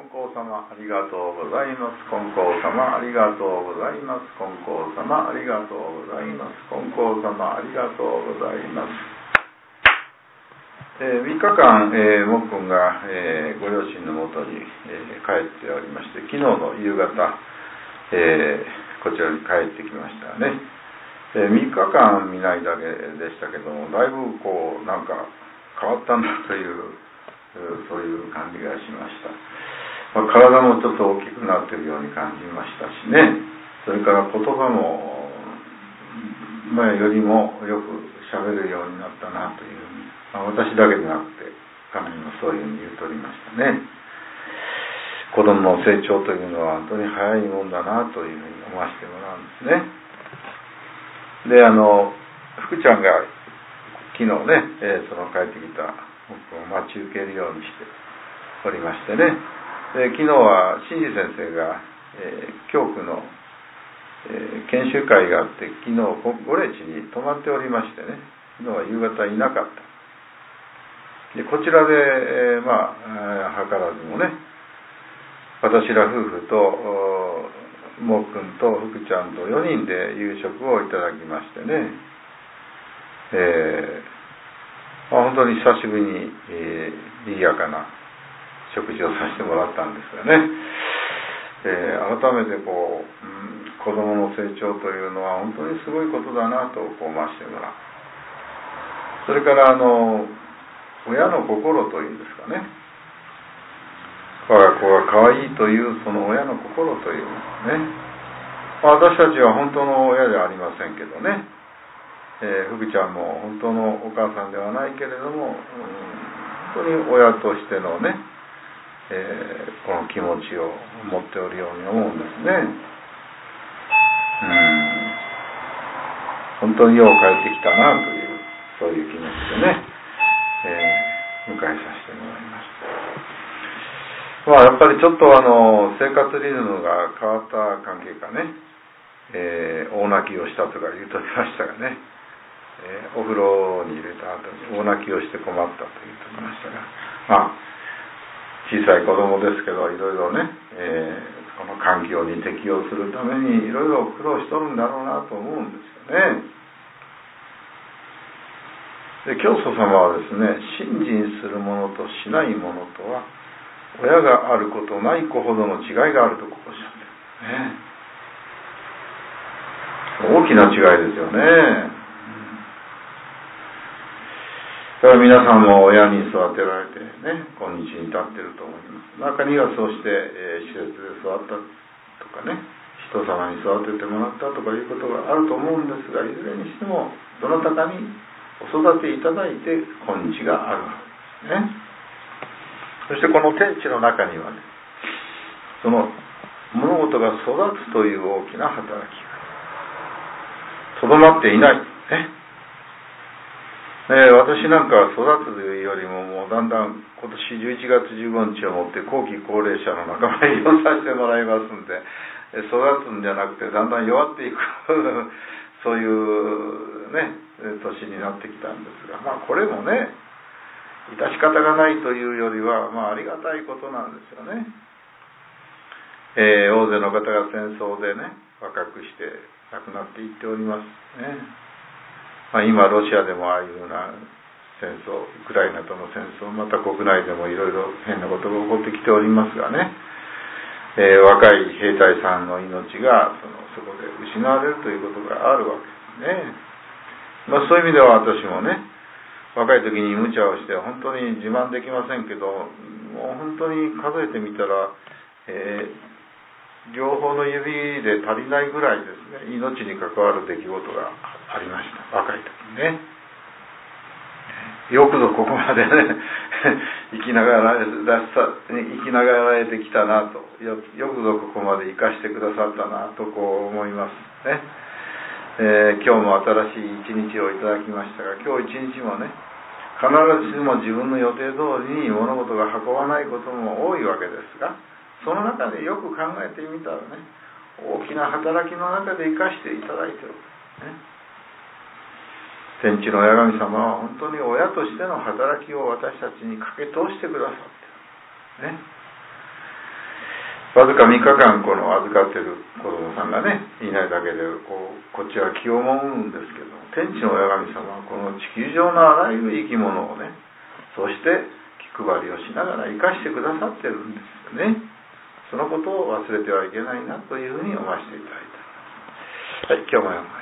光様ありがとうございます。金光様ありがとうございます。金光様ありがとうございます。金光様ありがとうございます。3日間、もっくんが、ご両親のもとに、帰っておりまして、昨日の夕方、こちらに帰ってきましたね。3日間見ないだけでしたけども、だいぶこうなんか変わったなというそういう感じがしました。体もちょっと大きくなっているように感じましたしね。それから言葉も前よりもよく喋るようになったなというふうに、私だけでなくて彼女もそういうふうに言うとりましたね。子供の成長というのは本当に早いもんだなというふうに思わせてもらうんですね。で、福ちゃんが昨日ね、その帰ってきた僕を待ち受けるようにしておりましてね。で、昨日は新次先生が、教区の、研修会があって、昨日ゴレ地に泊まっておりましてね、昨日は夕方いなかった。で、こちらで、図らずもね、私ら夫婦ともっくんと福ちゃんと4人で夕食をいただきましてね、本当に久しぶりに、賑やかな食事をさせてもらったんですがね、改めてこう、子供の成長というのは本当にすごいことだなとこう思わせてもらう。それから親の心というんですかね、我が子が可愛いというその親の心というのね、私たちは本当の親ではありませんけどね、福ちゃんも本当のお母さんではないけれども、本当に親としてのね、この気持ちを持っておるように思うんですね。本当によう帰ってきたなというそういう気持ちでね、迎えさせてもらいました。やっぱりちょっと生活リズムが変わった関係かね、大泣きをしたとか言うとりましたがね、お風呂に入れた後に大泣きをして困ったと言っておりましたが、小さい子供ですけどいろいろね、この環境に適応するためにいろいろ苦労しとるんだろうなと思うんですよね。で、教祖様はですね、信心するものとしないものとは親があることない子ほどの違いがあるとこうおっしゃってるね。大きな違いですよね。だから皆さんも親に育てられてね、今日に至っていると思います。中にはそうして、施設で育ったとかね、人様に育ててもらったとかいうことがあると思うんですが、いずれにしてもどなたかにお育ていただいて今日があるわけですね。そしてこの天地の中にはね、その物事が育つという大きな働きがとどまっていない、ね。私なんかは育つというよりも、もうだんだん今年11月15日をもって後期高齢者の仲間入りをさせてもらいますんで、育つんじゃなくてだんだん弱っていくそういうね年になってきたんですが、これもね致し方がないというよりは、ありがたいことなんですよね。大勢の方が戦争でね若くして亡くなっていっておりますね。今ロシアでもああいうような戦争、ウクライナとの戦争、また国内でもいろいろ変なことが起こってきておりますがね、若い兵隊さんの命がそこで失われるということがあるわけですね。そういう意味では私もね、若い時に無茶をして本当に自慢できませんけど、もう本当に数えてみたら、両方の指で足りないぐらいですね、命に関わる出来事がありました。若い時にね。よくぞここまでね生きながらえてきたなと、よくぞここまで生かしてくださったなとこう思いますね。今日も新しい一日をいただきましたが、今日一日もね必ずしも自分の予定通りに物事が運ばないことも多いわけですが、その中でよく考えてみたらね、大きな働きの中で生かしていただいている、ね、天地の親神様は本当に親としての働きを私たちにかけ通してくださっている、ね。 わずか3日間この預かってる子供さんがねいないだけでこっちは気をもむんですけど、天地の親神様はこの地球上のあらゆる生き物をね、そして気配りをしながら生かしてくださってるんですよね。そのことを忘れてはいけないなというふうに思わせていただいております。はい、今日も